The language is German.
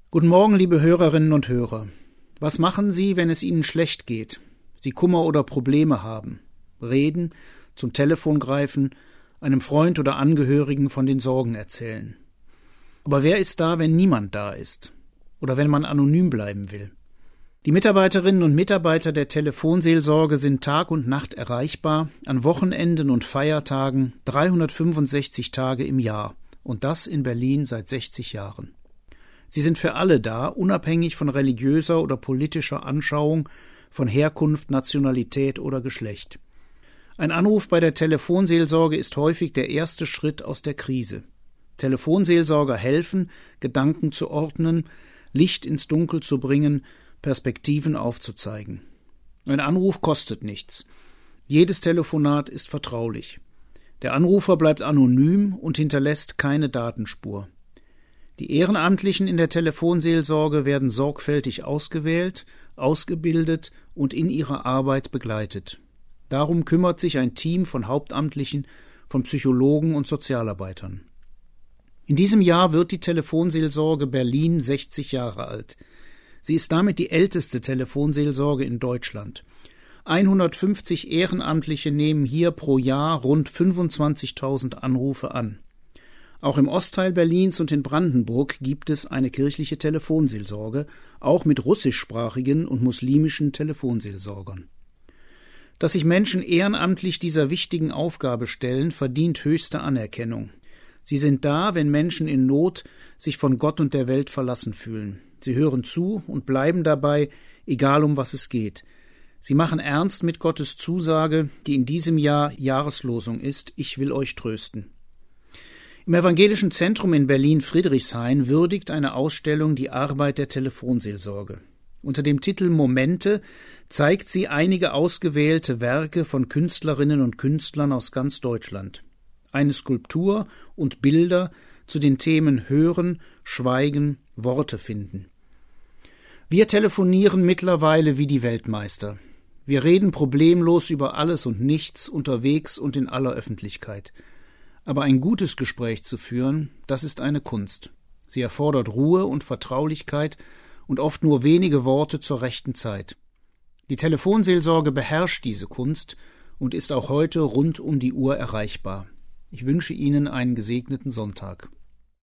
Guten Morgen, liebe Hörerinnen und Hörer. Was machen Sie, wenn es Ihnen schlecht geht, Sie Kummer oder Probleme haben? Reden, zum Telefon greifen, einem Freund oder Angehörigen von den Sorgen erzählen. Aber wer ist da, wenn niemand da ist? Oder wenn man anonym bleiben will? Die Mitarbeiterinnen und Mitarbeiter der Telefonseelsorge sind Tag und Nacht erreichbar, an Wochenenden und Feiertagen, 365 Tage im Jahr. Und das in Berlin seit 60 Jahren. Sie sind für alle da, unabhängig von religiöser oder politischer Anschauung, von Herkunft, Nationalität oder Geschlecht. Ein Anruf bei der Telefonseelsorge ist häufig der erste Schritt aus der Krise. Telefonseelsorger helfen, Gedanken zu ordnen, Licht ins Dunkel zu bringen, Perspektiven aufzuzeigen. Ein Anruf kostet nichts. Jedes Telefonat ist vertraulich. Der Anrufer bleibt anonym und hinterlässt keine Datenspur. Die Ehrenamtlichen in der Telefonseelsorge werden sorgfältig ausgewählt, ausgebildet und in ihrer Arbeit begleitet. Darum kümmert sich ein Team von Hauptamtlichen, von Psychologen und Sozialarbeitern. In diesem Jahr wird die Telefonseelsorge Berlin 60 Jahre alt. Sie ist damit die älteste Telefonseelsorge in Deutschland. 150 Ehrenamtliche nehmen hier pro Jahr rund 25.000 Anrufe an. Auch im Ostteil Berlins und in Brandenburg gibt es eine kirchliche Telefonseelsorge, auch mit russischsprachigen und muslimischen Telefonseelsorgern. Dass sich Menschen ehrenamtlich dieser wichtigen Aufgabe stellen, verdient höchste Anerkennung. Sie sind da, wenn Menschen in Not sich von Gott und der Welt verlassen fühlen. Sie hören zu und bleiben dabei, egal um was es geht. Sie machen ernst mit Gottes Zusage, die in diesem Jahr Jahreslosung ist: Ich will euch trösten. Im Evangelischen Zentrum in Berlin-Friedrichshain würdigt eine Ausstellung die Arbeit der Telefonseelsorge. Unter dem Titel Momente zeigt sie einige ausgewählte Werke von Künstlerinnen und Künstlern aus ganz Deutschland. Eine Skulptur und Bilder zu den Themen Hören, Schweigen, Worte finden. Wir telefonieren mittlerweile wie die Weltmeister. Wir reden problemlos über alles und nichts, unterwegs und in aller Öffentlichkeit. Aber ein gutes Gespräch zu führen, das ist eine Kunst. Sie erfordert Ruhe und Vertraulichkeit und oft nur wenige Worte zur rechten Zeit. Die Telefonseelsorge beherrscht diese Kunst und ist auch heute rund um die Uhr erreichbar. Ich wünsche Ihnen einen gesegneten Sonntag.